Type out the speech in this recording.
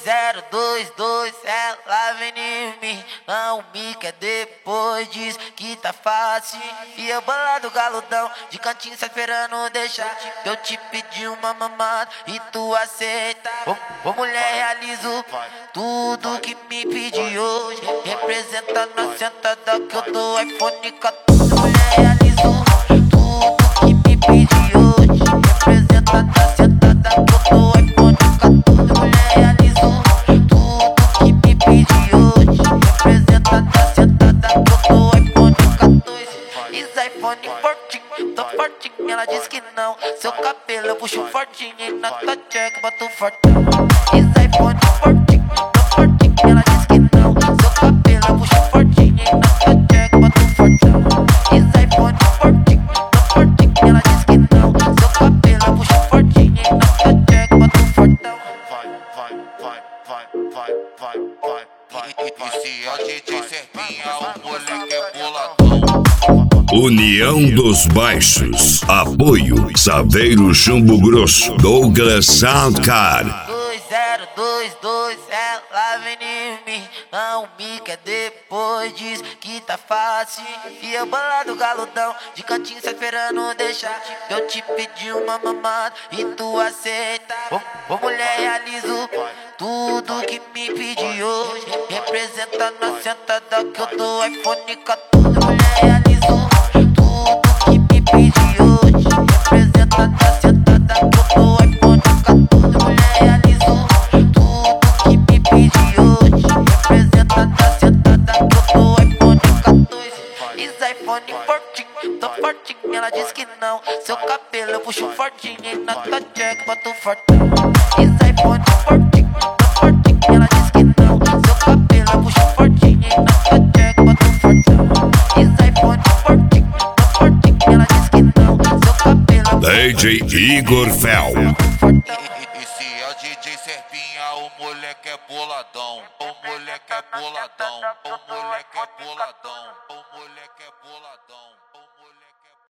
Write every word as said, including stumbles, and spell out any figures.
zero dois dois, ela vem em mim, não me quer depois, diz que tá fácil. E eu bolado galudão, de cantinho só esperando deixar. Eu te pedi uma mamada e tu aceita. Ô, ô mulher, realizo tudo que me pedi hoje. Representa na sentada que eu dou iPhone quatorze. Mulher, realizo tudo que me pedi hoje. Representa na sentada que eu dou iPhone quatorze. Mulher, realizo tudo que me pedi hoje. Representa na sentada que eu dou iPhone quatorze. Is iPhone fortinho, tô fortinho, ela diz que não. Seu cabelo eu puxo fortinho e na tua check boto fortão. Is iPhone fortinho, tô fortinho, ela diz que não. Seu cabelo eu puxo fortinho e na tua check boto fortão. Is iPhone fortinho, tô fortinho, ela diz que não. Seu cabelo eu puxo fortinho e na tua check boto fortão. Vai, vai, vai, vai, vai, vai, vai, vai. E, e, e se a D J Serpinha, o moleque é boladão. União dos Baixos. Apoio Saveiro Chumbo Grosso. Douglas Soundcard. dois zero dois dois, ela vem em mim, não me quer depois, diz que tá fácil. E eu bolado galudão, de cantinho só esperando deixar. Eu te pedi uma mamada e tu aceita. Ô, ô mulher, realizo tudo que me pedi hoje. Representa na sentada que eu dou iPhone quatorze. Mulher, realizo tudo que me pedi hoje. Representa na sentada que eu dou iPhone quatorze. Mulher, realizo tudo que me pedi hoje. Representa na sentada que eu dou iPhone quatorze. Is iPhone fortinho, tô fortinho, ela diz que não. Seu cabelo eu puxo fortinho e na tua check boto fortão. Is iPhone fortinho, tô fortinho, ela diz que não. Seu cabelo eu puxo fortinho e na tua check boto fortão. Is iPhone fortinho, tô fortinho, ela diz que não. Seu cabelo eu puxo D J Igor Fel. E, e se a D J Serpinha, o moleque é boladão. O moleque é boladão. O moleque é boladão. O moleque é boladão. O moleque